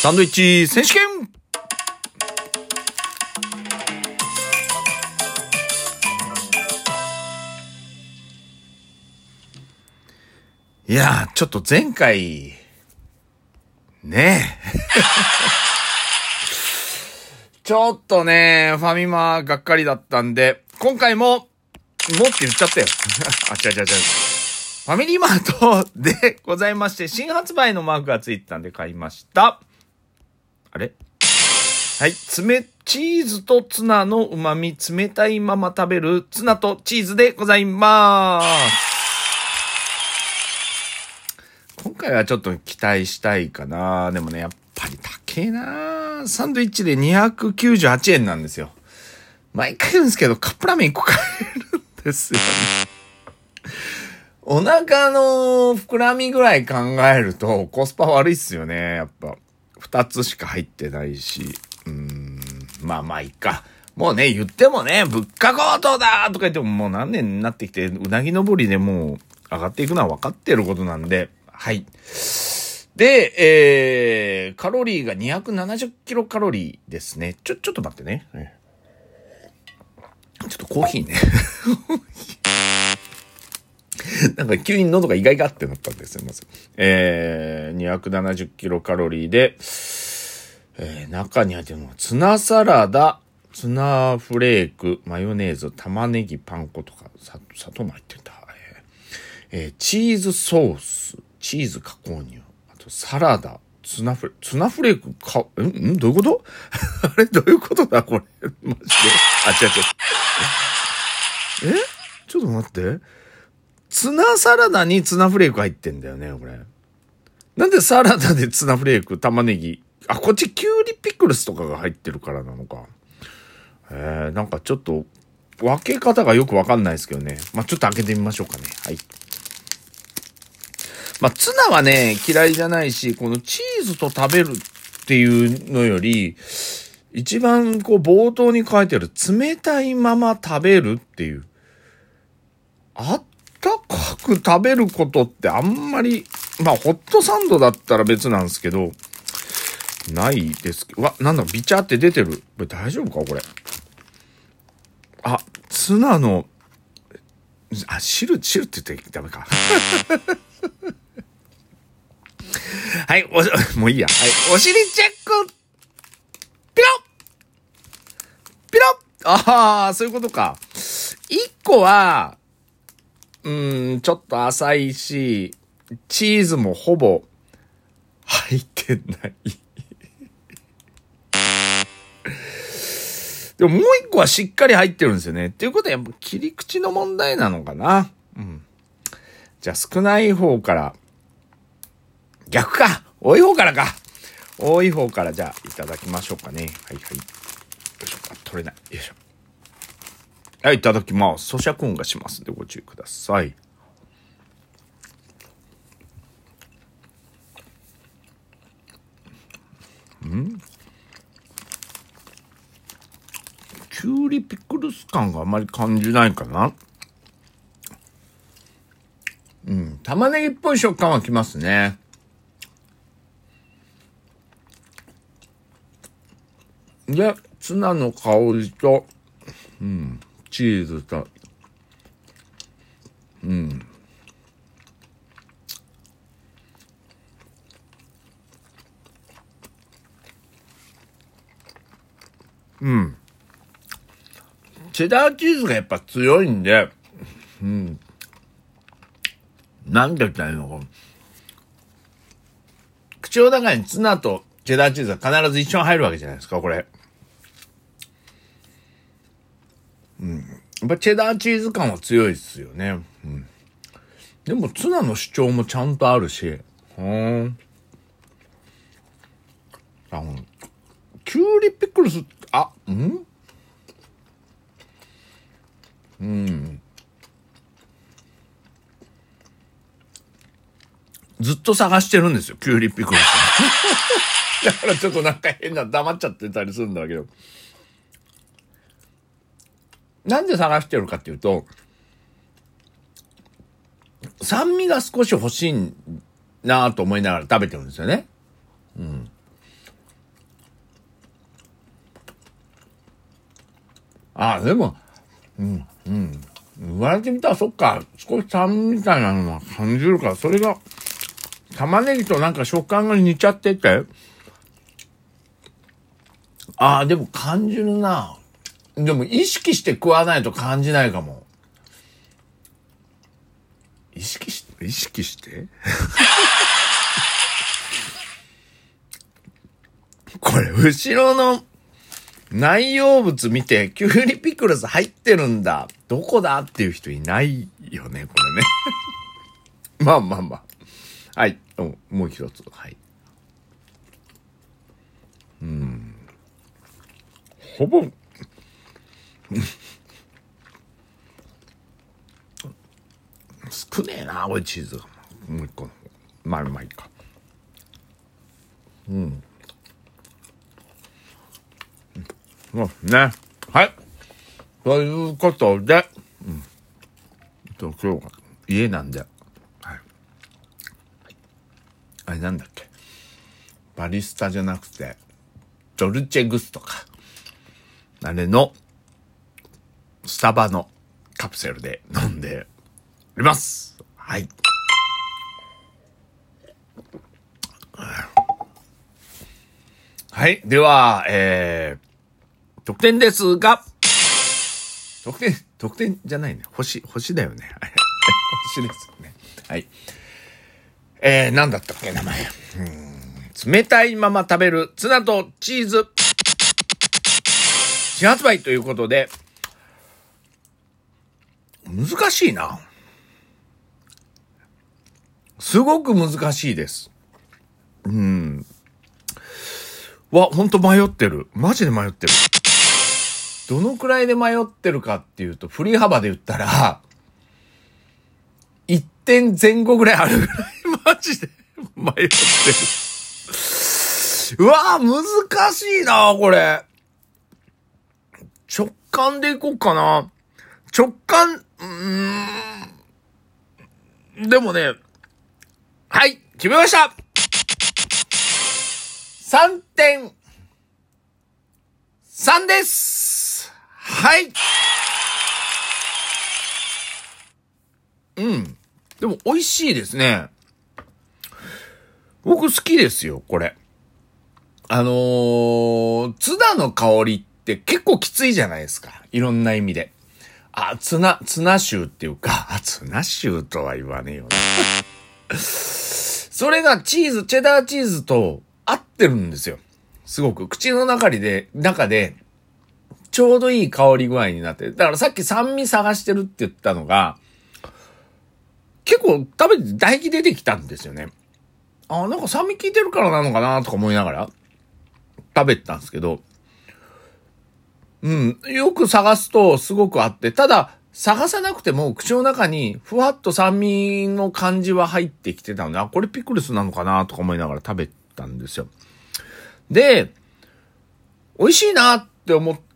サンドイッチ選手権。いやー、ちょっと前回、ねえ。ちょっとね、ファミマがっかりだったんで、今回もって言っちゃったよ。あ、違う。ファミリーマートでございまして、新発売のマークがついてたんで買いました。あれ？はい。チーズとツナの旨味、冷たいまま食べるツナとチーズでございます。今回はちょっと期待したいかな。でもね、やっぱり高えな。サンドイッチで298円なんですよ。毎回言うんですけど、カップラーメン1個買えるんですよね。お腹の膨らみぐらい考えるとコスパ悪いっすよね。やっぱ2つしか入ってないし、まあいいか。もうね、言ってもね、物価高騰だとか言ってももう何年になってきて、うなぎ登りでもう上がっていくのは分かってることなんで、はい。で、カロリーが270キロカロリーですね。ちょっと待ってね。ちょっとコーヒーね。なんか急に喉が意外がってなったんですよ、まず。270キロカロリーで、中に入ってるのはツナサラダ、ツナフレーク、マヨネーズ、玉ねぎ、パン粉とか、砂糖も入ってんだ。チーズソース、チーズ加工乳、あとサラダ、ツナフレークどういうことあれどういうことだこれ。マジで。違う。ちょっと待って。ツナサラダにツナフレーク入ってんだよね、これ。なんでサラダでツナフレーク、玉ねぎ、こっちキュウリピクルスとかが入ってるからなのか。なんかちょっと、分け方がよくわかんないですけどね。ちょっと開けてみましょうかね。はい。ツナはね、嫌いじゃないし、このチーズと食べるっていうのより、一番冒頭に書いてある冷たいまま食べるっていう。あったかく食べることってあんまり、ホットサンドだったら別なんですけど、ないですけど、なんだ、ビチャって出てる。これ大丈夫かこれ。ツナの、汁って言ってダメか。はい、もういいや。はい、お尻チェックピロッそういうことか。一個は、ちょっと浅いし、チーズもほぼ入ってない。でももう一個はしっかり入ってるんですよね。っていうことはやっぱ切り口の問題なのかな。じゃあ少ない方から、逆か多い方からか。多い方からじゃあいただきましょうかね。はい。よいしょ。取れない。よいしょ。はい、いただきます。咀嚼音がしますんでご注意ください。キュウリピクルス感があまり感じないかな。玉ねぎっぽい食感はきますね。で、ツナの香りと、チーズと、チェダーチーズがやっぱ強いんで、なんて言ったらいいのか。口の中にツナとチェダーチーズが必ず一緒に入るわけじゃないですか、これ。やっぱチェダーチーズ感は強いですよね。でもツナの主張もちゃんとあるし、キュウリピクルス、ずっと探してるんですよ、キュウリピクルス。だからちょっとなんか変な黙っちゃってたりするんだけど。なんで探してるかっていうと、酸味が少し欲しいなと思いながら食べてるんですよね。 あ、でも、言われてみたらそっか、少し酸味みたいなのは感じるから、それが、玉ねぎとなんか食感が似ちゃってて、でも感じるな。でも意識して食わないと感じないかも。意識してこれ、後ろの内容物見て、キュウリピクルス入ってるんだ。どこだっていう人いないよね、これね。まあ。はい。もう一つ。はい。ほぼ、少ねえな、これチーズ。もう一個の方。まあ、うまいか。もうね。はい。ということで、今日は家なんで、はい。あれなんだっけ。バリスタじゃなくて、ドルチェグストか。あれの、スタバのカプセルで飲んでおります。はい。はい。では、得点ですが、得点じゃないね。星だよね。星ですね。はい。なんだったっけ、名前。冷たいまま食べるツナとチーズ。新発売ということで、難しいな。すごく難しいです。ほんと迷ってる。マジで迷ってる。どのくらいで迷ってるかっていうと、振り幅で言ったら、1点前後ぐらいあるぐらい、マジで迷ってる。難しいな、これ。直感でいこうかな。直感、でもね、はい、決めました !3.3 です。はい。でも美味しいですね。僕好きですよ、これ。ツナの香りって結構きついじゃないですか。いろんな意味で。ツナ臭っていうか、ツナ臭とは言わねえよね。それがチェダーチーズと合ってるんですよ。すごく。口の中で、ちょうどいい香り具合になってる。だからさっき酸味探してるって言ったのが、結構食べて唾液出てきたんですよね。なんか酸味効いてるからなのかなとか思いながら食べてたんですけど、よく探すとすごくあって、ただ探さなくても口の中にふわっと酸味の感じは入ってきてたので、これピクルスなのかなとか思いながら食べたんですよ。で、美味しいなって思った、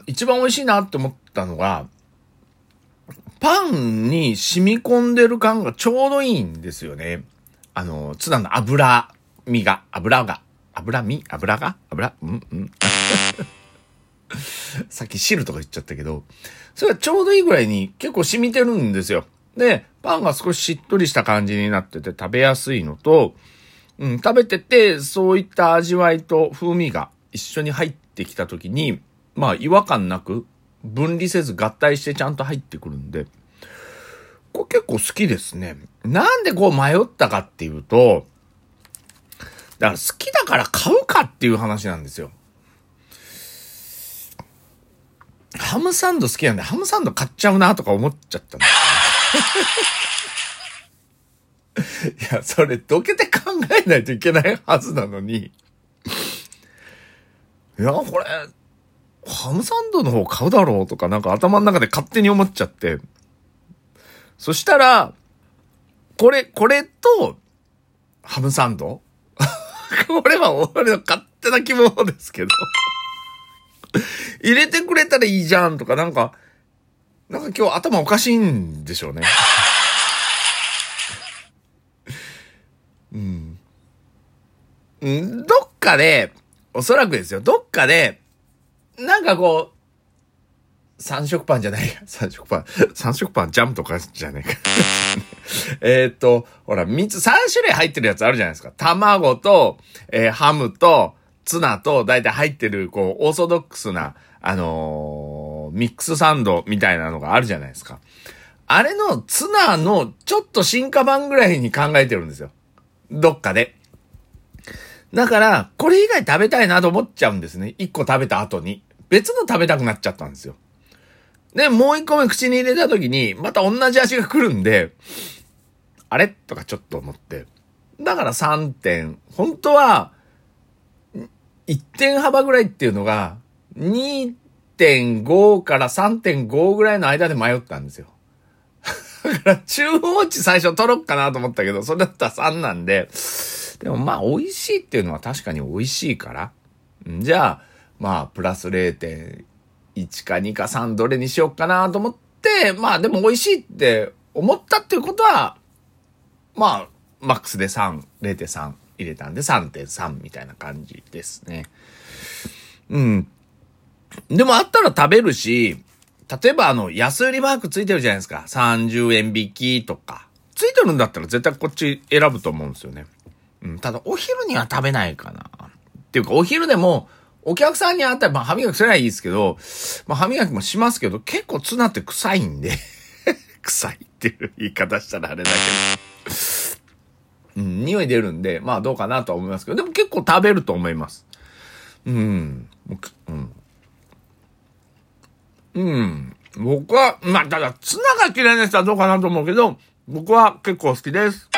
一番美味しいなって思ったのが、パンに染み込んでる感がちょうどいいんですよね。ツナの油さっき汁とか言っちゃったけど、それがちょうどいいぐらいに結構染みてるんですよ。で、パンが少ししっとりした感じになってて食べやすいのと、食べててそういった味わいと風味が一緒に入ってきた時に、違和感なく分離せず合体してちゃんと入ってくるんで、これ結構好きですね。なんで迷ったかっていうと、だから好きだから買うかっていう話なんですよ。ハムサンド好きなんで、ハムサンド買っちゃうなとか思っちゃったんですよ。いや、それどけて考えないといけないはずなのに。いや、これ、ハムサンドの方買うだろうとかなんか頭の中で勝手に思っちゃって。そしたら、これと、ハムサンドこれは俺の勝手な希望ですけど。入れてくれたらいいじゃんとかなんか今日頭おかしいんでしょうね。どっかで、おそらくですよ、どっかで、 三色パンじゃないや。三色パンジャムとかじゃねえか。ほら、3種類入ってるやつあるじゃないですか。卵と、ハムと、ツナと、だいたい入ってる、こう、オーソドックスな、ミックスサンドみたいなのがあるじゃないですか。あれのツナのちょっと進化版ぐらいに考えてるんですよ。どっかで。だから、これ以外食べたいなと思っちゃうんですね。1個食べた後に。別の食べたくなっちゃったんですよ。で、もう1個目口に入れた時に、また同じ味が来るんで、あれとかちょっと思って。だから3点。本当は、1点幅ぐらいっていうのが、2.5 から 3.5 ぐらいの間で迷ったんですよ。だから中央値最初取ろっかなと思ったけど、それだったら3なんで、でもまあ美味しいっていうのは確かに美味しいから。じゃあ、まあプラス 0.1 か2か3どれにしようかなと思って、まあでも美味しいって思ったっていうことは、まあ、マックスで3、0.3 入れたんで 3.3 みたいな感じですね。でもあったら食べるし、例えば安売りマークついてるじゃないですか。30円引きとか。ついてるんだったら絶対こっち選ぶと思うんですよね。ただお昼には食べないかな。っていうかお昼でもお客さんに会ったら、まあ歯磨きすればいいですけど、まあ歯磨きもしますけど、結構ツナって臭いんで、臭いっていう言い方したらあれだけど。匂い出るんで、まあどうかなとは思いますけど、でも結構食べると思います。僕は、まあ、ただ、ツナが嫌いな人はどうかなと思うけど、僕は結構好きです。